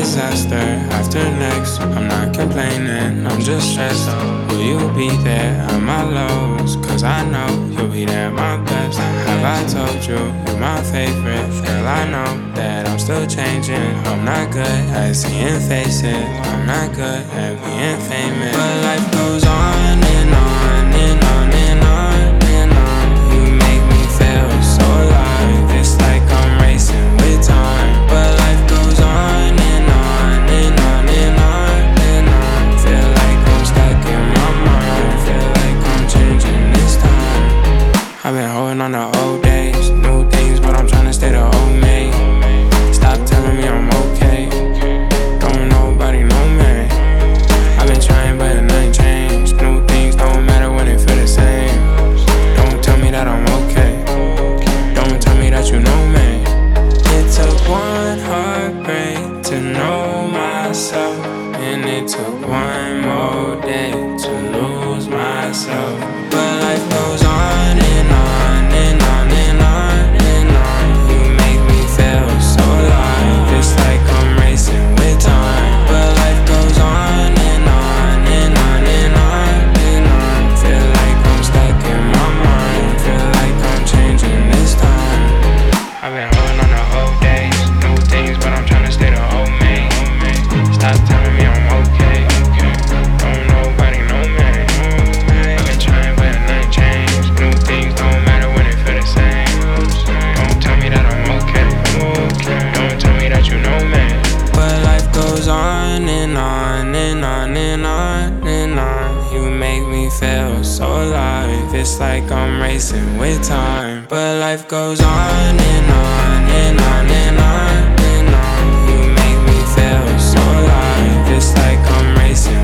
disaster after next. I'm not complaining, I'm just stressed. Will you be there at my lows? Cause I know you'll be there at my best. Have I told you you're my favorite? Girl, I know that I'm still changing. I'm not good at seeing faces, I'm not good at being famous. But life goes on and on and on and on and on. You make me feel so alive. It's like I'm racing with time. But life goes on and on and on and on and on. Feel like I'm stuck in my mind. Feel like I'm changing this time. I've been holding on to old days, new things, but I'm trying to stay the old me. Stop telling me I'm okay. Don't nobody know me. I've been trying, but nothing changed. New things don't matter when they feel the same. Don't tell me that I'm okay. Don't tell me that you know me. It took one heartbreak to know myself, and it took one more day to lose myself. But life goes on and on and on and on and on. You make me feel so alive. It's like I'm racing with time. But life goes on and on and on and on and on. Feel like I'm stuck in my mind. Feel like I'm changing this time. I've been holding on to old days, new things, but I'm trying to stay the old me. Stop telling me I'm okay. Don't nobody know me. I've been trying, but nothing changed. New things don't matter when they feel the same. Don't tell me that I'm okay. Don't tell me that you know me. But life goes on and on and on and on and on. You make me feel so alive. It's like I'm racing with time. But life goes on and on and on and on and on. You make me feel so alive. It's like I'm racing